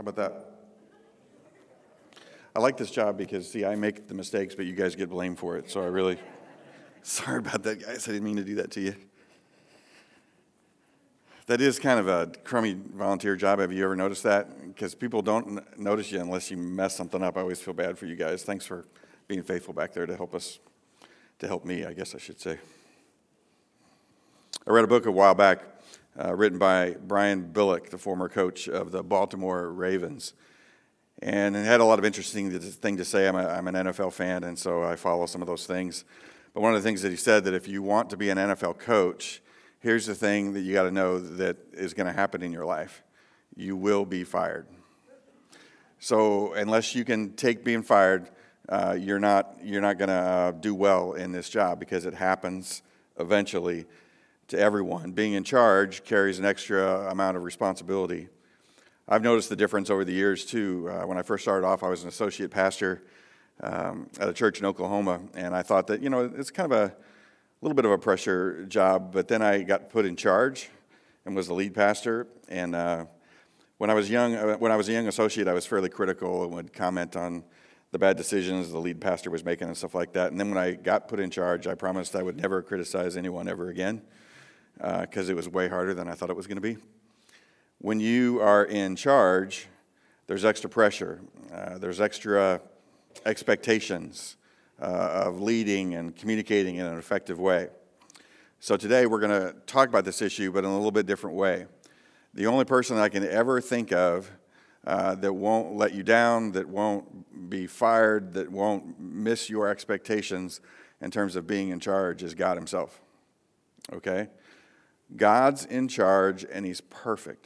How about that? I like this job because, see, I make the mistakes, but you guys get blamed for it. So I really, sorry about that, guys. I didn't mean to do that to you. That is kind of a crummy volunteer job. Have you ever noticed that? Because people don't notice you unless you mess something up. I always feel bad for you guys. Thanks for being faithful back there to help me, I guess I should say. I read a book a while back written by Brian Billick, the former coach of the Baltimore Ravens. And it had a lot of interesting things to say. I'm an NFL fan, and so I follow some of those things. But one of the things that he said, that if you want to be an NFL coach, here's the thing that you got to know that is going to happen in your life. You will be fired. So unless you can take being fired, you're not going to do well in this job, because it happens eventually to everyone. Being in charge carries an extra amount of responsibility. I've noticed the difference over the years, too. When I first started off, I was an associate pastor at a church in Oklahoma, and I thought that, it's kind of a little bit of a pressure job, but then I got put in charge and was the lead pastor. And when I was a young associate, I was fairly critical and would comment on the bad decisions the lead pastor was making and stuff like that. And then when I got put in charge, I promised I would never criticize anyone ever again, because it was way harder than I thought it was going to be. When you are in charge, there's extra pressure. There's extra expectations of leading and communicating in an effective way. So today we're going to talk about this issue, but in a little bit different way. The only person I can ever think of that won't let you down, that won't be fired, that won't miss your expectations in terms of being in charge is God himself. Okay? God's in charge, and he's perfect.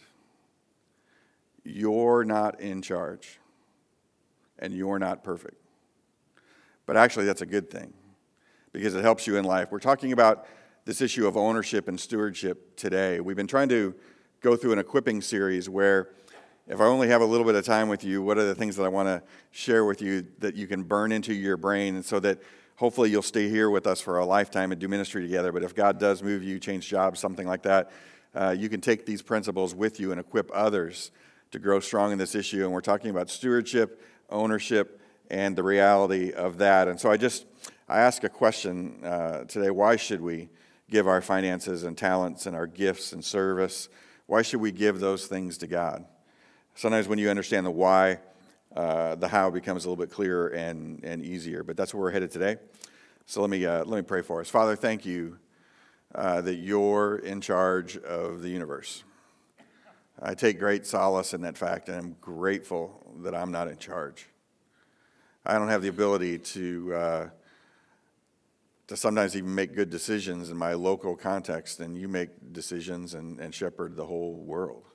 You're not in charge, and you're not perfect. But actually, that's a good thing, because it helps you in life. We're talking about this issue of ownership and stewardship today. We've been trying to go through an equipping series where, if I only have a little bit of time with you, what are the things that I want to share with you that you can burn into your brain, and so that hopefully you'll stay here with us for a lifetime and do ministry together. But if God does move you, change jobs, something like that, you can take these principles with you and equip others to grow strong in this issue. And we're talking about stewardship, ownership, and the reality of that. And so I ask a question today: why should we give our finances and talents and our gifts and service? Why should we give those things to God? Sometimes when you understand the why, the how becomes a little bit clearer and easier. But that's where we're headed today. So let me pray for us. Father, thank you that you're in charge of the universe. I take great solace in that fact, and I'm grateful that I'm not in charge. I don't have the ability to sometimes even make good decisions in my local context, and you make decisions and shepherd the whole world.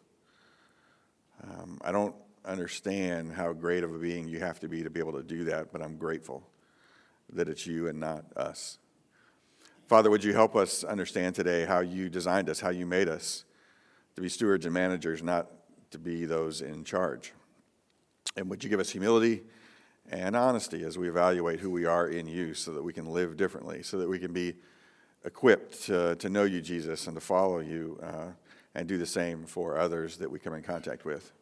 I don't understand how great of a being you have to be able to do that, but I'm grateful that it's you and not us. Father, would you help us understand today how you designed us, how you made us to be stewards and managers, not to be those in charge. And would you give us humility and honesty as we evaluate who we are in you, so that we can live differently, so that we can be equipped to know you, Jesus, and to follow you and do the same for others that we come in contact with.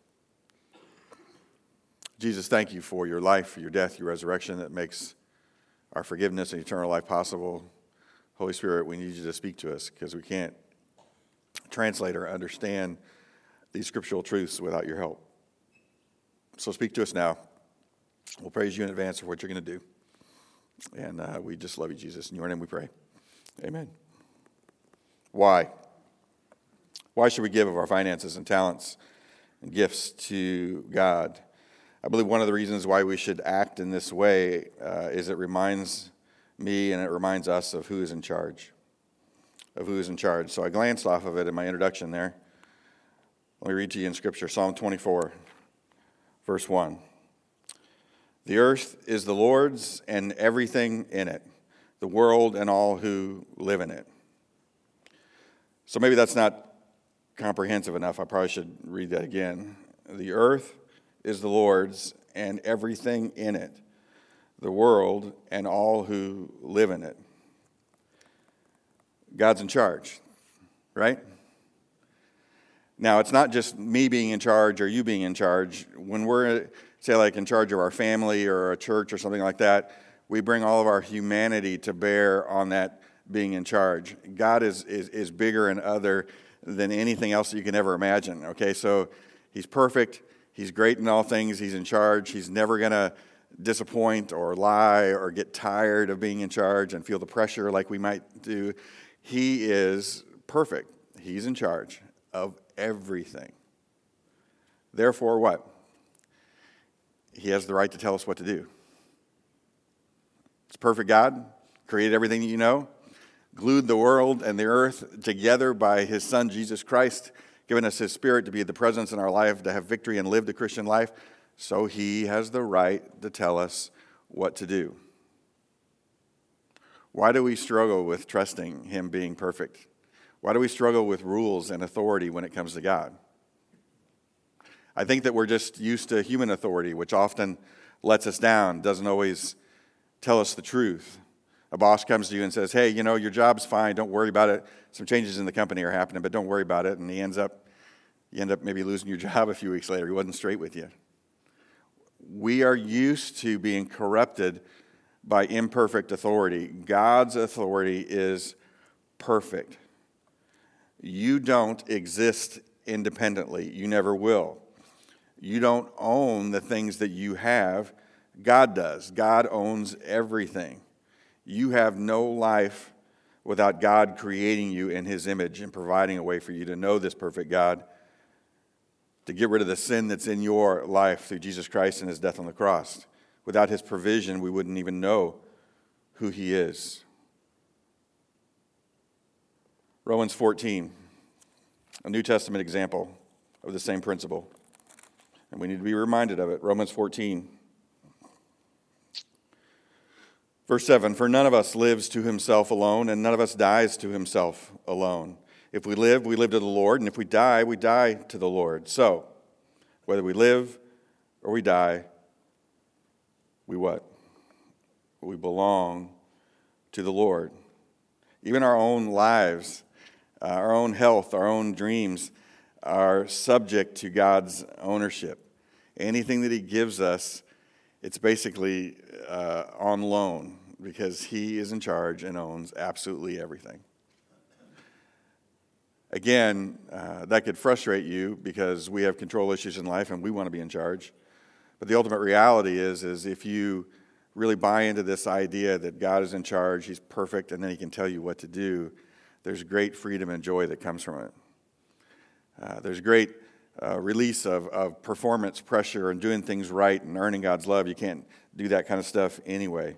Jesus, thank you for your life, for your death, your resurrection that makes our forgiveness and eternal life possible. Holy Spirit, we need you to speak to us, because we can't translate or understand these scriptural truths without your help. So speak to us now. We'll praise you in advance for what you're going to do. And we just love you, Jesus. In your name we pray. Amen. Why? Why should we give of our finances and talents and gifts to God? I believe one of the reasons why we should act in this way is it reminds me and it reminds us of who is in charge. So I glanced off of it in my introduction there. Let me read to you in Scripture, Psalm 24, verse 1. The earth is the Lord's and everything in it, the world and all who live in it. So maybe that's not comprehensive enough. I probably should read that again. The earth is the Lord's and everything in it, the world and all who live in it. God's in charge, right? Now, it's not just me being in charge or you being in charge. When we're, say, like in charge of our family or a church or something like that, we bring all of our humanity to bear on that being in charge. God is bigger and other than anything else that you can ever imagine, okay? So he's perfect. He's great in all things. He's in charge. He's never going to disappoint or lie or get tired of being in charge and feel the pressure like we might do. He is perfect. He's in charge of everything. Therefore, what? He has the right to tell us what to do. It's perfect God, created everything that you know, glued the world and the earth together by his Son, Jesus Christ, given us his Spirit to be the presence in our life, to have victory and live the Christian life. So he has the right to tell us what to do. Why do we struggle with trusting him being perfect? Why do we struggle with rules and authority when it comes to God? I think that we're just used to human authority, which often lets us down, doesn't always tell us the truth. A boss comes to you and says, hey, your job's fine, don't worry about it. Some changes in the company are happening, but don't worry about it. And you end up maybe losing your job a few weeks later. He wasn't straight with you. We are used to being corrupted by imperfect authority. God's authority is perfect. You don't exist independently. You never will. You don't own the things that you have. God does. God owns everything. You have no life without God creating you in his image and providing a way for you to know this perfect God, to get rid of the sin that's in your life through Jesus Christ and his death on the cross. Without his provision, we wouldn't even know who he is. Romans 14, a New Testament example of the same principle. And we need to be reminded of it. Romans 14, verse 7, for none of us lives to himself alone, and none of us dies to himself alone. If we live to the Lord, and if we die to the Lord. So, whether we live or we die, we what? We belong to the Lord. Even our own lives, our own health, our own dreams are subject to God's ownership. Anything that he gives us, it's basically on loan because he is in charge and owns absolutely everything. Again, that could frustrate you because we have control issues in life and we want to be in charge. But the ultimate reality is if you really buy into this idea that God is in charge, he's perfect, and then he can tell you what to do, there's great freedom and joy that comes from it. There's great release of performance pressure and doing things right and earning God's love. You can't do that kind of stuff anyway.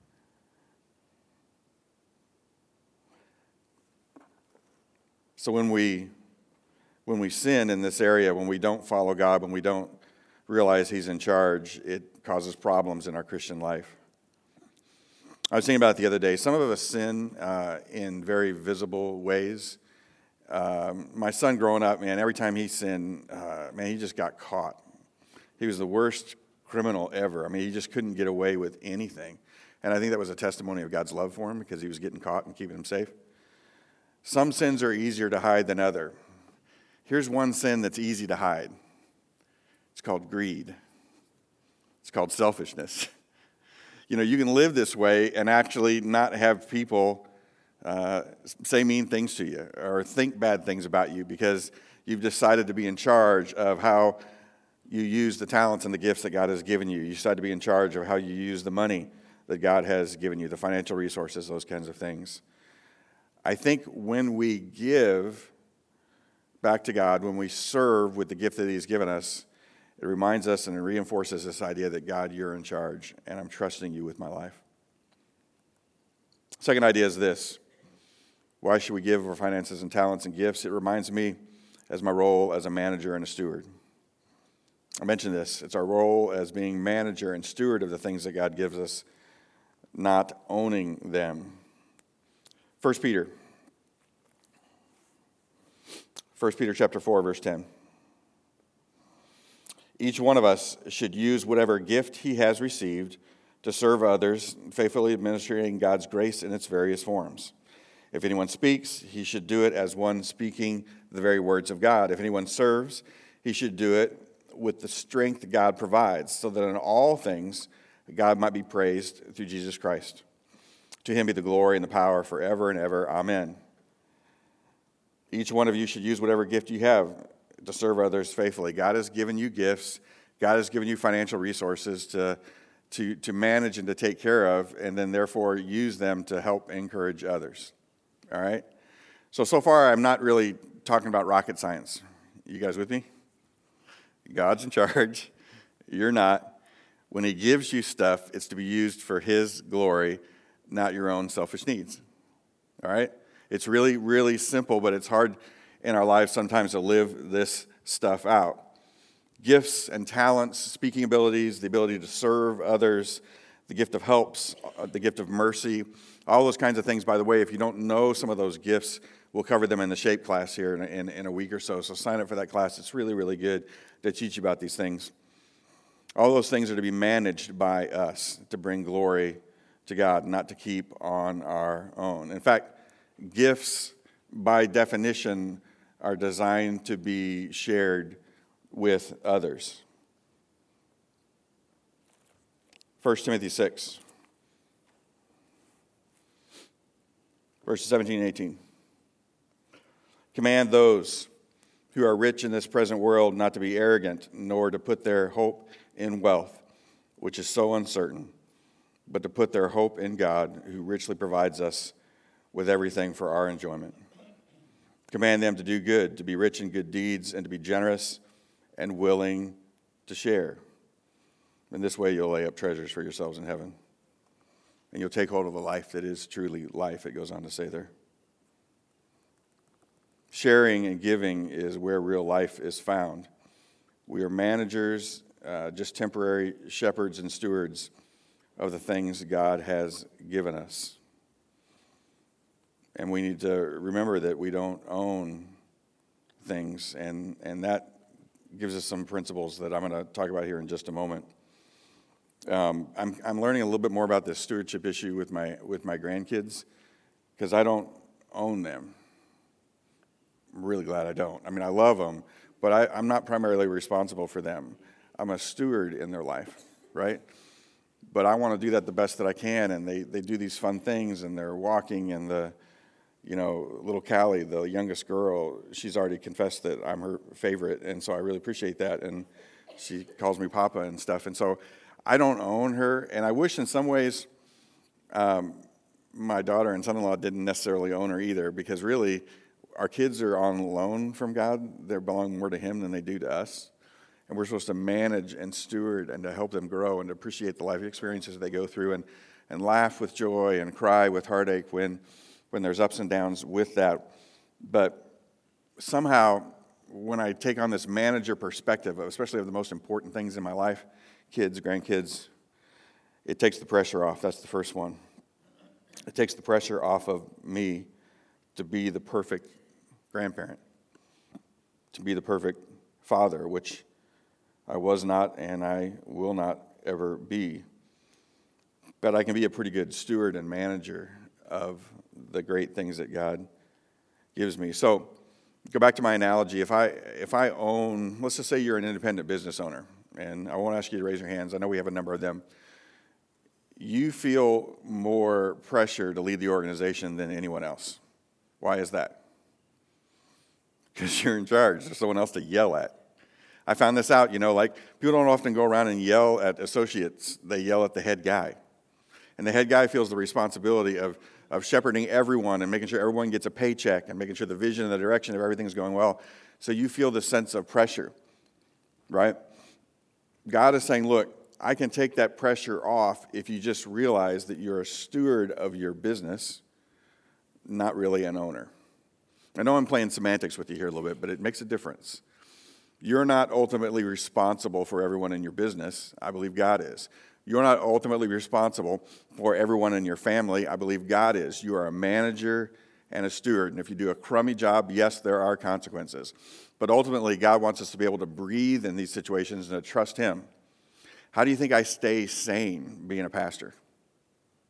So when we sin in this area, when we don't follow God, when we don't realize he's in charge, it causes problems in our Christian life. I was thinking about it the other day. Some of us sin in very visible ways. My son growing up, man, every time he sinned, he just got caught. He was the worst criminal ever. He just couldn't get away with anything. And I think that was a testimony of God's love for him because he was getting caught and keeping him safe. Some sins are easier to hide than other. Here's one sin that's easy to hide. It's called greed. It's called selfishness. You can live this way and actually not have people say mean things to you or think bad things about you because you've decided to be in charge of how you use the talents and the gifts that God has given you. You decide to be in charge of how you use the money that God has given you, the financial resources, those kinds of things. I think when we give back to God, when we serve with the gift that he's given us, it reminds us and it reinforces this idea that God, you're in charge, and I'm trusting you with my life. Second idea is this. Why should we give our finances and talents and gifts? It reminds me as my role as a manager and a steward. I mentioned this. It's our role as being manager and steward of the things that God gives us, not owning them. 1 Peter chapter 4, verse 10. Each one of us should use whatever gift he has received to serve others, faithfully administering God's grace in its various forms. If anyone speaks, he should do it as one speaking the very words of God. If anyone serves, he should do it with the strength God provides, so that in all things God might be praised through Jesus Christ. To him be the glory and the power forever and ever. Amen. Each one of you should use whatever gift you have to serve others faithfully. God has given you gifts. God has given you financial resources to manage and to take care of, and then therefore use them to help encourage others. All right? So far I'm not really talking about rocket science. You guys with me? God's in charge. You're not. When he gives you stuff, it's to be used for his glory, not your own selfish needs. All right? It's really, really simple, but it's hard in our lives sometimes to live this stuff out. Gifts and talents, speaking abilities, the ability to serve others, the gift of helps, the gift of mercy, all those kinds of things. By the way, if you don't know some of those gifts, we'll cover them in the SHAPE class here in a week or so. So sign up for that class. It's really, really good to teach you about these things. All those things are to be managed by us to bring glory to God, not to keep on our own. In fact, gifts, by definition, are designed to be shared with others. 1 Timothy 6, verses 17 and 18. Command those who are rich in this present world not to be arrogant, nor to put their hope in wealth, which is so uncertain, but to put their hope in God, who richly provides us with everything for our enjoyment. Command them to do good, to be rich in good deeds, and to be generous and willing to share. In this way, you'll lay up treasures for yourselves in heaven, and you'll take hold of a life that is truly life, it goes on to say there. Sharing and giving is where real life is found. We are managers, just temporary shepherds and stewards of the things God has given us. And we need to remember that we don't own things, and that gives us some principles that I'm going to talk about here in just a moment. I'm learning a little bit more about this stewardship issue with my grandkids, because I don't own them. I'm really glad I don't. I mean, I love them, but I'm not primarily responsible for them. I'm a steward in their life, right? But I want to do that the best that I can, and they do these fun things, and they're walking, and little Callie, the youngest girl, she's already confessed that I'm her favorite, and so I really appreciate that, and she calls me Papa and stuff, and so I don't own her, and I wish in some ways my daughter and son-in-law didn't necessarily own her either, because really our kids are on loan from God. They belong more to him than they do to us, and we're supposed to manage and steward and to help them grow and to appreciate the life experiences they go through and laugh with joy and cry with heartache when there's ups and downs with that. But somehow, when I take on this manager perspective, especially of the most important things in my life, kids, grandkids, it takes the pressure off. That's the first one. It takes the pressure off of me to be the perfect grandparent, to be the perfect father, which I was not and I will not ever be. But I can be a pretty good steward and manager of the great things that God gives me. So, go back to my analogy. If I own, let's just say you're an independent business owner, and I won't ask you to raise your hands. I know we have a number of them. You feel more pressure to lead the organization than anyone else. Why is that? Because you're in charge. There's someone else to yell at. I found this out, like people don't often go around and yell at associates. They yell at the head guy. And the head guy feels the responsibility of shepherding everyone and making sure everyone gets a paycheck and making sure the vision and the direction of everything is going well. So you feel the sense of pressure, right? God is saying, look, I can take that pressure off if you just realize that you're a steward of your business, not really an owner. I know I'm playing semantics with you here a little bit, but it makes a difference. You're not ultimately responsible for everyone in your business. I believe God is. You're not ultimately responsible for everyone in your family. I believe God is. You are a manager and a steward. And if you do a crummy job, yes, there are consequences. But ultimately, God wants us to be able to breathe in these situations and to trust him. How do you think I stay sane being a pastor?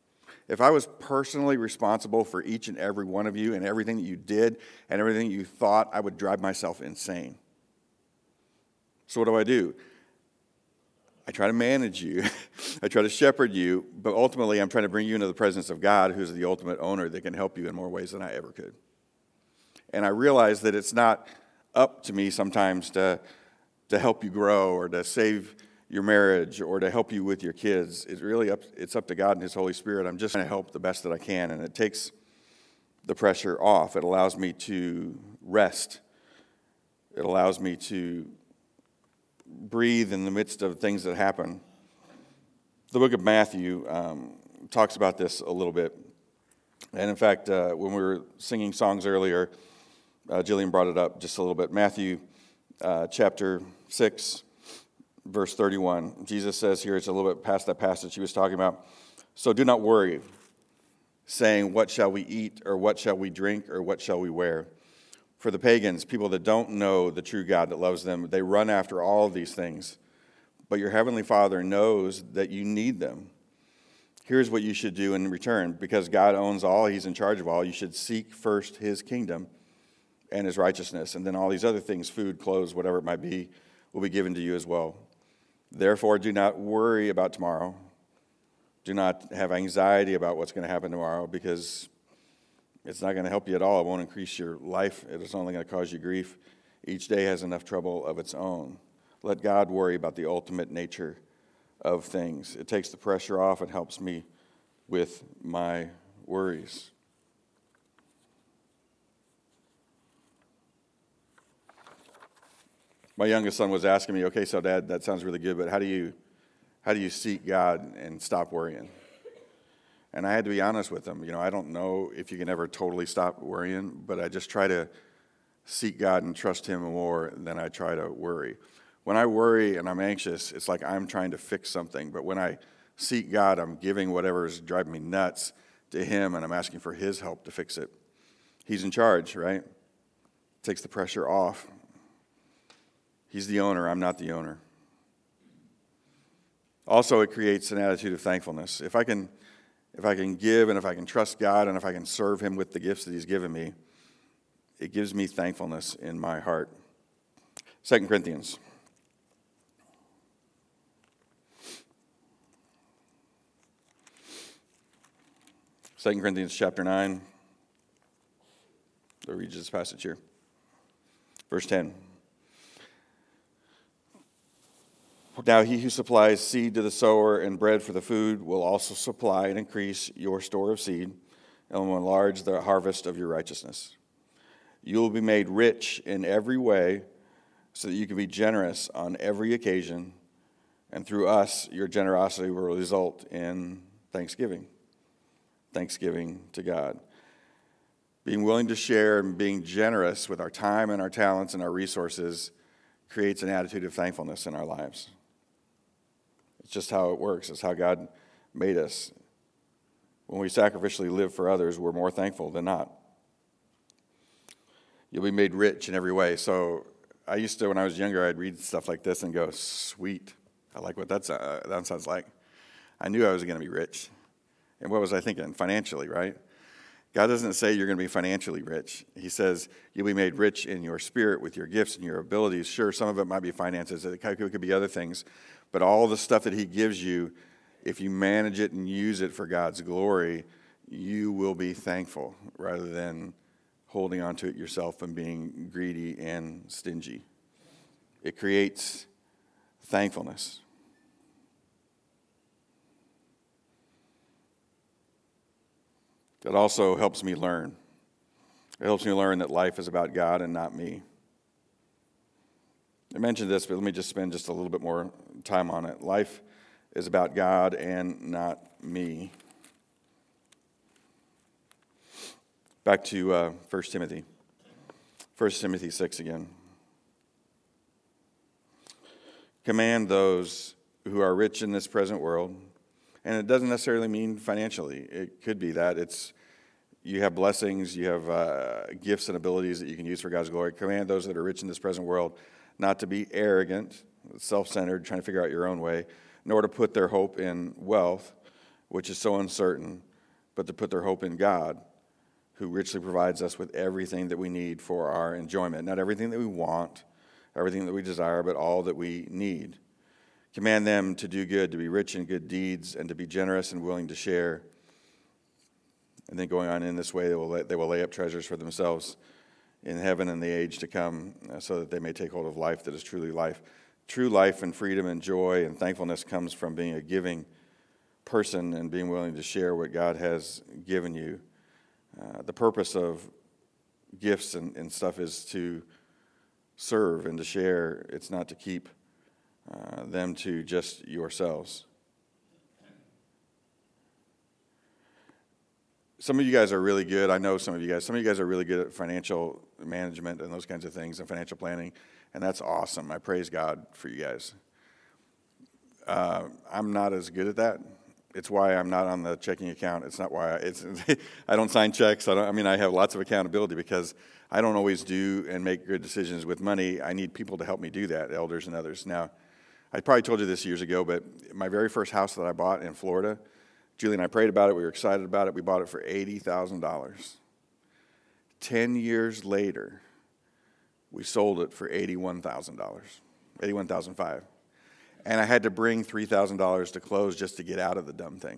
if I was personally responsible for each and every one of you and everything that you did and everything you thought, I would drive myself insane. So what do? I try to manage you. I try to shepherd you, but ultimately I'm trying to bring you into the presence of God, who's the ultimate owner that can help you in more ways than I ever could. And I realize that it's not up to me sometimes to help you grow or to save your marriage or to help you with your kids. It's up to God and His Holy Spirit. I'm just trying to help the best that I can, and it takes the pressure off. It allows me to rest. It allows me to breathe in the midst of things that happen. The book of Matthew talks about this a little bit. And in fact, when we were singing songs earlier, Jillian brought it up just a little bit. Matthew chapter 6, verse 31. Jesus says here, it's a little bit past that passage he was talking about. So do not worry, saying, what shall we eat, or what shall we drink, or what shall we wear? For the pagans, people that don't know the true God that loves them, they run after all of these things. But your heavenly Father knows that you need them. Here's what you should do in return. Because God owns all, He's in charge of all, you should seek first His kingdom and His righteousness. And then all these other things, food, clothes, whatever it might be, will be given to you as well. Therefore, do not worry about tomorrow. Do not have anxiety about what's going to happen tomorrow, because it's not going to help you at all. It won't increase your life. It is only going to cause you grief. Each day has enough trouble of its own. Let God worry about the ultimate nature of things. It takes the pressure off and helps me with my worries. My youngest son was asking me, okay, so Dad, that sounds really good, but how do you seek God and stop worrying? And I had to be honest with him. I don't know if you can ever totally stop worrying, but I just try to seek God and trust Him more than I try to worry. When I worry and I'm anxious, it's like I'm trying to fix something. But when I seek God, I'm giving whatever is driving me nuts to Him, and I'm asking for His help to fix it. He's in charge, right? Takes the pressure off. He's the owner. I'm not the owner. Also, it creates an attitude of thankfulness. If I can give, and if I can trust God, and if I can serve Him with the gifts that He's given me, it gives me thankfulness in my heart. 2 Corinthians. 2 Corinthians chapter 9. I'll read this passage here. Verse 10. Now he who supplies seed to the sower and bread for the food will also supply and increase your store of seed and will enlarge the harvest of your righteousness. You will be made rich in every way so that you can be generous on every occasion, and through us your generosity will result in thanksgiving. Thanksgiving to God. Being willing to share and being generous with our time and our talents and our resources creates an attitude of thankfulness in our lives. It's just how it works. It's how God made us. When we sacrificially live for others, we're more thankful than not. You'll be made rich in every way. So I used to, when I was younger, I'd read stuff like this and go, sweet. I like what that sounds like. I knew I was going to be rich. And what was I thinking? Financially, right? God doesn't say you're going to be financially rich. He says you'll be made rich in your spirit with your gifts and your abilities. Sure, some of it might be finances. It could be other things. But all the stuff that He gives you, if you manage it and use it for God's glory, you will be thankful rather than holding on to it yourself and being greedy and stingy. It creates thankfulness. It also helps me learn. It helps me learn that life is about God and not me. I mentioned this, but let me just spend just a little bit more time on it. Life is about God and not me. Back to 1 Timothy. 1 Timothy 6 again. Command those who are rich in this present world. And it doesn't necessarily mean financially. It could be that. You have blessings, you have gifts and abilities that you can use for God's glory. Command those that are rich in this present world not to be arrogant, self-centered, trying to figure out your own way, nor to put their hope in wealth, which is so uncertain, but to put their hope in God, who richly provides us with everything that we need for our enjoyment. Not everything that we want, everything that we desire, but all that we need. Command them to do good, to be rich in good deeds, and to be generous and willing to share. And then going on in this way, they will lay up treasures for themselves in heaven and the age to come, so that they may take hold of life that is truly life. True life and freedom and joy and thankfulness comes from being a giving person and being willing to share what God has given you. The purpose of gifts and stuff is to serve and to share. It's not to keep them to just yourselves. Some of you guys are really good. I know some of you guys are really good at financial management and those kinds of things and financial planning, and that's awesome. I praise God for you guys. I'm not as good at that. It's why I'm not on the checking account. It's not why I don't sign checks. I have lots of accountability because I don't always do and make good decisions with money. I need people to help me do that, elders and others. Now, I probably told you this years ago, but my very first house that I bought in Florida, Julie and I prayed about it. We were excited about it. We bought it for $80,000. 10 years later, we sold it for $81,000, $81,500. And I had to bring $3,000 to close just to get out of the dumb thing.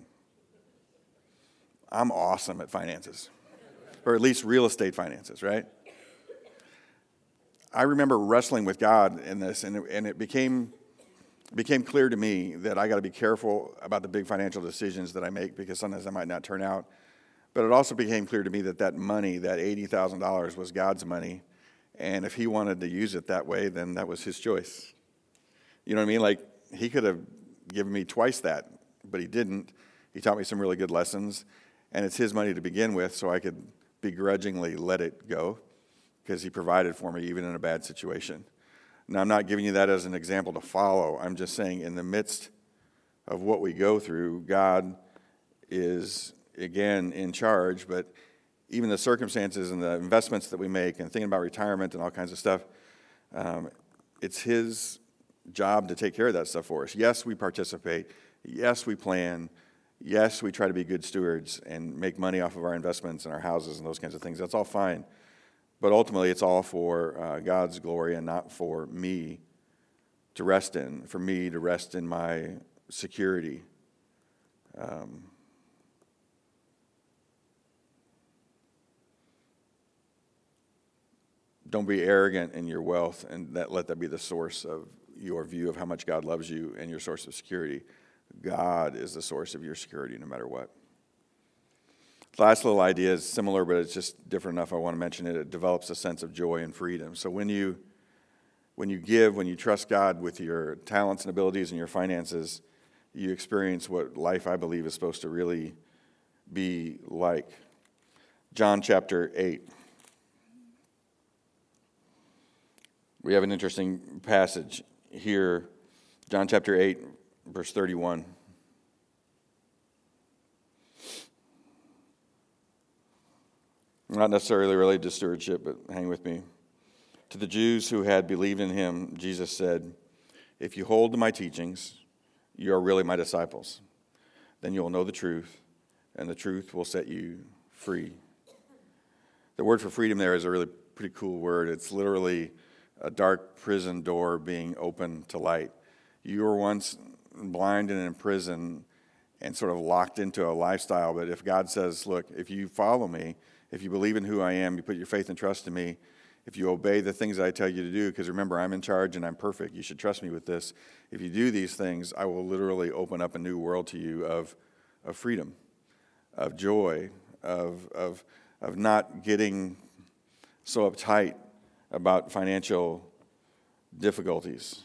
I'm awesome at finances, or at least real estate finances, right? I remember wrestling with God in this, and it became clear to me that I got to be careful about the big financial decisions that I make because sometimes I might not turn out. But it also became clear to me that money, that $80,000, was God's money, and if He wanted to use it that way, then that was His choice. You know what I mean? Like, He could have given me twice that, but He didn't. He taught me some really good lessons, and it's His money to begin with, so I could begrudgingly let it go because He provided for me even in a bad situation. Now, I'm not giving you that as an example to follow. I'm just saying in the midst of what we go through, God is, again, in charge, but even the circumstances and the investments that we make and thinking about retirement and all kinds of stuff, it's His job to take care of that stuff for us. Yes, we participate. Yes, we plan. Yes, we try to be good stewards and make money off of our investments and our houses and those kinds of things. That's all fine. But ultimately, it's all for God's glory and not for me to rest in, for me to rest in my security. Don't be arrogant in your wealth and let that be the source of your view of how much God loves you and your source of security. God is the source of your security no matter what. The last little idea is similar, but it's just different enough I want to mention it. It develops a sense of joy and freedom. So when you give, when you trust God with your talents and abilities and your finances, you experience what life, I believe, is supposed to really be like. John chapter 8. We have an interesting passage here. John chapter 8, verse 31. Not necessarily related to stewardship, but hang with me. To the Jews who had believed in Him, Jesus said, "If you hold to my teachings, you are really my disciples. Then you will know the truth, and the truth will set you free." The word for freedom there is a really pretty cool word. It's literally a dark prison door being opened to light. You were once blind and in prison and sort of locked into a lifestyle, but if God says, look, if you follow me, if you believe in who I am, you put your faith and trust in me, if you obey the things I tell you to do, because remember, I'm in charge and I'm perfect, you should trust me with this. If you do these things, I will literally open up a new world to you of freedom, of joy, of not getting so uptight about financial difficulties.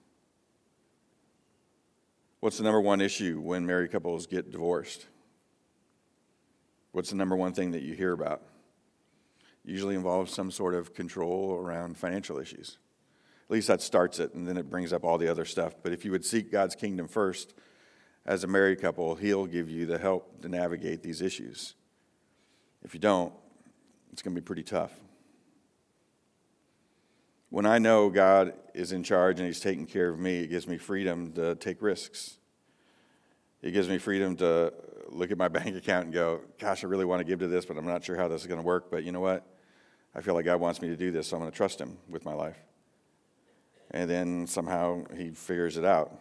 What's the number one issue when married couples get divorced? What's the number one thing that you hear about? Usually involves some sort of control around financial issues. At least that starts it, and then it brings up all the other stuff. But if you would seek God's kingdom first as a married couple, He'll give you the help to navigate these issues. If you don't, it's going to be pretty tough. When I know God is in charge and He's taking care of me, it gives me freedom to take risks. It gives me freedom to look at my bank account and go, gosh, I really want to give to this, but I'm not sure how this is going to work. But you know what? I feel like God wants me to do this, so I'm going to trust him with my life. And then somehow he figures it out.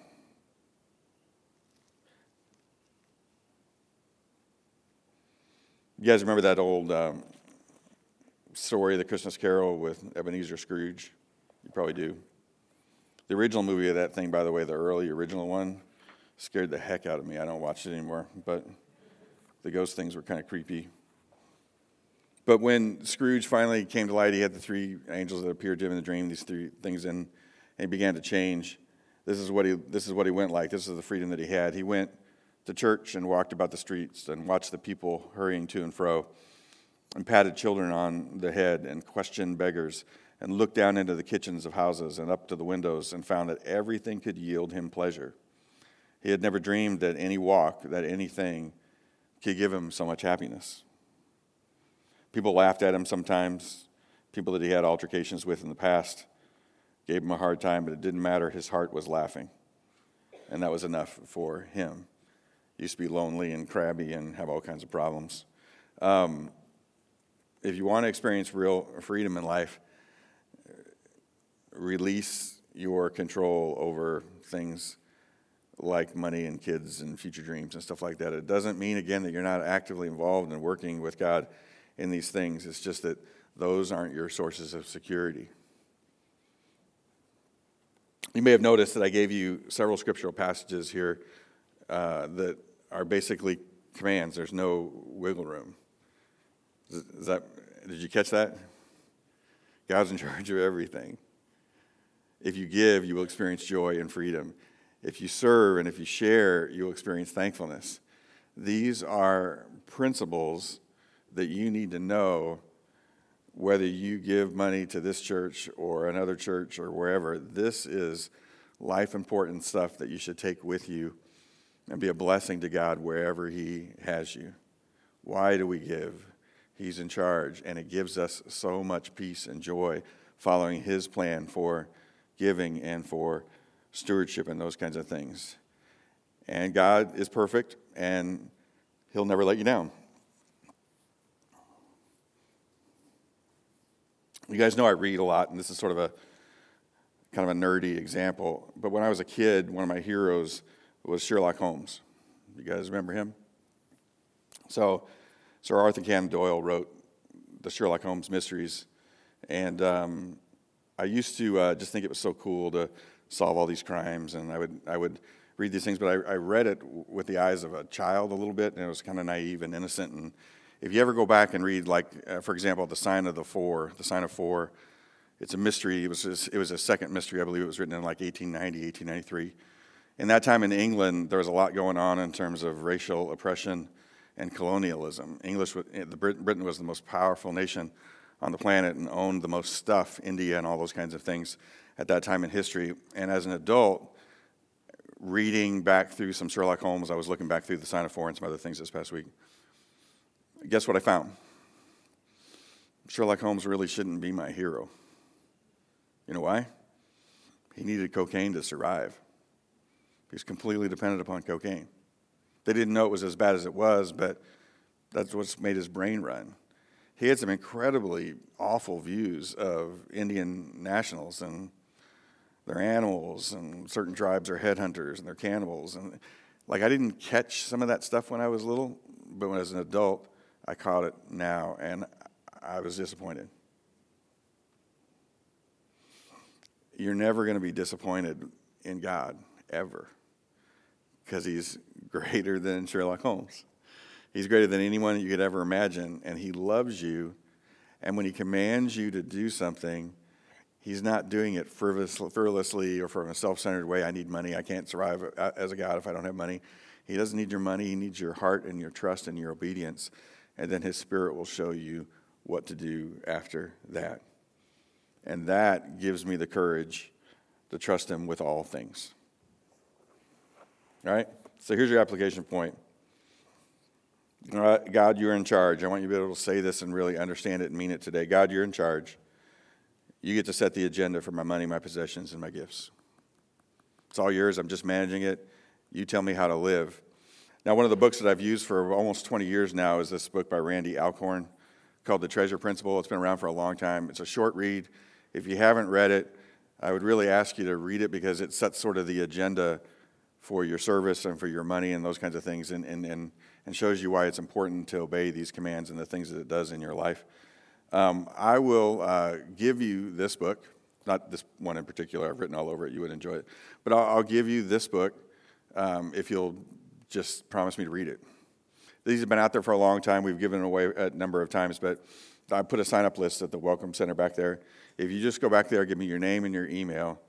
You guys remember that old story, The Christmas Carol with Ebenezer Scrooge? You probably do. The original movie of that thing, by the way, the early original one, scared the heck out of me. I don't watch it anymore, but the ghost things were kind of creepy. But when Scrooge finally came to light, he had the three angels that appeared to him in the dream, these three things, and he began to change. This is what he went like. This is the freedom that he had. He went to church and walked about the streets and watched the people hurrying to and fro and patted children on the head and questioned beggars and looked down into the kitchens of houses and up to the windows and found that everything could yield him pleasure. He had never dreamed that any walk, that anything could give him so much happiness. People laughed at him sometimes. People that he had altercations with in the past gave him a hard time, but it didn't matter. His heart was laughing, and that was enough for him. He used to be lonely and crabby and have all kinds of problems. If you want to experience real freedom in life, release your control over things like money and kids and future dreams and stuff like that. It doesn't mean, again, that you're not actively involved in working with God in these things. It's just that those aren't your sources of security. You may have noticed that I gave you several scriptural passages here that are basically commands. There's no wiggle room. Did you catch that? God's in charge of everything. If you give, you will experience joy and freedom. If you serve and if you share, you will experience thankfulness. These are principles that you need to know whether you give money to this church or another church or wherever. This is life important stuff that you should take with you and be a blessing to God wherever he has you. Why do we give? He's in charge, and it gives us so much peace and joy following his plan for giving and for stewardship and those kinds of things. And God is perfect, and he'll never let you down. You guys know I read a lot, and this is sort of a kind of a nerdy example. But when I was a kid, one of my heroes was Sherlock Holmes. You guys remember him? So Sir Arthur Conan Doyle wrote the Sherlock Holmes mysteries, and I used to just think it was so cool to solve all these crimes, and I would read these things, but I read it with the eyes of a child a little bit, and it was kind of naive and innocent. And if you ever go back and read, like, for example, the Sign of Four, it's a mystery. It was a second mystery. I believe it was written in like 1890, 1893. In that time in England, there was a lot going on in terms of racial oppression and colonialism. Britain was the most powerful nation on the planet and owned the most stuff, India and all those kinds of things at that time in history. And as an adult, reading back through some Sherlock Holmes, I was looking back through the Sign of Four and some other things this past week. Guess what I found? Sherlock Holmes really shouldn't be my hero. You know why? He needed cocaine to survive. He was completely dependent upon cocaine. They didn't know it was as bad as it was, but that's what's made his brain run. He had some incredibly awful views of Indian nationals and their animals, and certain tribes are headhunters and they're cannibals. And like, I didn't catch some of that stuff when I was little, but when I was an adult, I caught it now, and I was disappointed. You're never going to be disappointed in God, ever, because he's greater than Sherlock Holmes. He's greater than anyone you could ever imagine, and he loves you. And when he commands you to do something, he's not doing it frivolously or from a self-centered way. I need money. I can't survive as a God if I don't have money. He doesn't need your money. He needs your heart and your trust and your obedience. And then his Spirit will show you what to do after that. And that gives me the courage to trust him with all things. All right? So here's your application point. All right, God, you're in charge. I want you to be able to say this and really understand it and mean it today. God, you're in charge. You get to set the agenda for my money, my possessions, and my gifts. It's all yours. I'm just managing it. You tell me how to live. Now, one of the books that I've used for almost 20 years now is this book by Randy Alcorn called The Treasure Principle. It's been around for a long time. It's a short read. If you haven't read it, I would really ask you to read it because it sets sort of the agenda for your service and for your money and those kinds of things, and shows you why it's important to obey these commands and the things that it does in your life. I will give you this book, not this one in particular. I've written all over it. You would enjoy it. But I'll give you this book if you'll just promise me to read it. These have been out there for a long time. We've given it away a number of times, but I put a sign-up list at the Welcome Center back there. If you just go back there, give me your name and your email,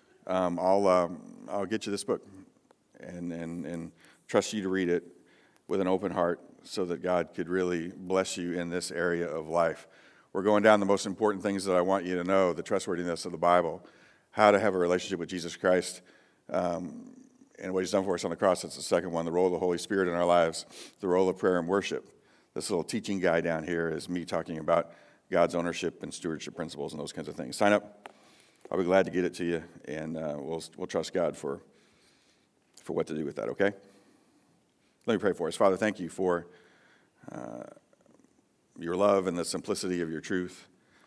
I'll get you this book and trust you to read it with an open heart so that God could really bless you in this area of life. We're going down the most important things that I want you to know, the trustworthiness of the Bible, how to have a relationship with Jesus Christ, and what he's done for us on the cross. That's the second one, the role of the Holy Spirit in our lives, the role of prayer and worship. This little teaching guide down here is me talking about God's ownership and stewardship principles and those kinds of things. Sign up. I'll be glad to get it to you, and we'll trust God for what to do with that, okay? Let me pray for us. Father, thank you for your love and the simplicity of your truth.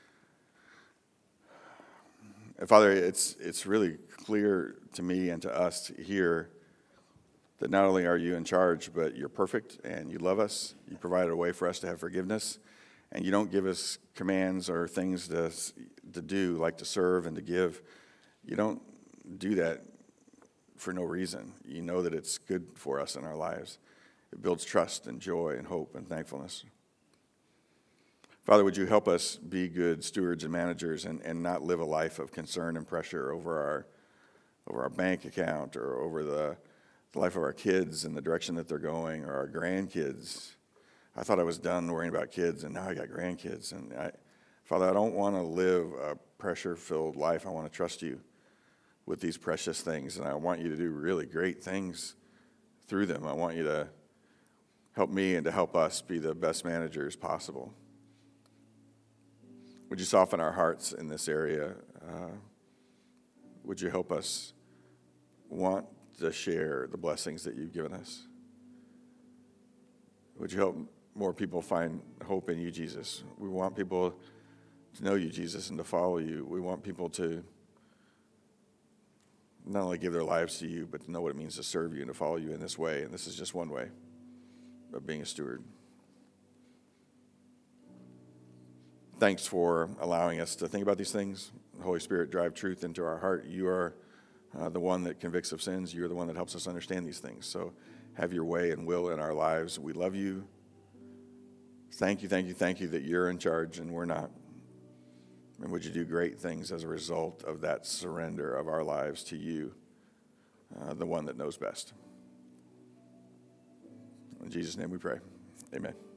And Father, it's really clear to me and to us here that not only are you in charge, but you're perfect and you love us. You provided a way for us to have forgiveness, and you don't give us commands or things to do, like to serve and to give. You don't do that for no reason. You know that it's good for us in our lives. It builds trust and joy and hope and thankfulness. Father, would you help us be good stewards and managers and not live a life of concern and pressure over our bank account or over the life of our kids and the direction that they're going, or our grandkids. I thought I was done worrying about kids, and now I got grandkids. And Father, I don't want to live a pressure-filled life. I want to trust you with these precious things, and I want you to do really great things through them. I want you to help me and to help us be the best managers possible. Would you soften our hearts in this area? Would you help us want to share the blessings that you've given us? Would you help more people find hope in you, Jesus? We want people to know you, Jesus, and to follow you. We want people to not only give their lives to you, but to know what it means to serve you and to follow you in this way. And this is just one way of being a steward. Thanks for allowing us to think about these things. Holy Spirit, drive truth into our heart. You are the one that convicts of sins. You're the one that helps us understand these things. So have your way and will in our lives. We love you. Thank you that you're in charge and we're not. And would you do great things as a result of that surrender of our lives to you, the one that knows best. In Jesus' name we pray. Amen.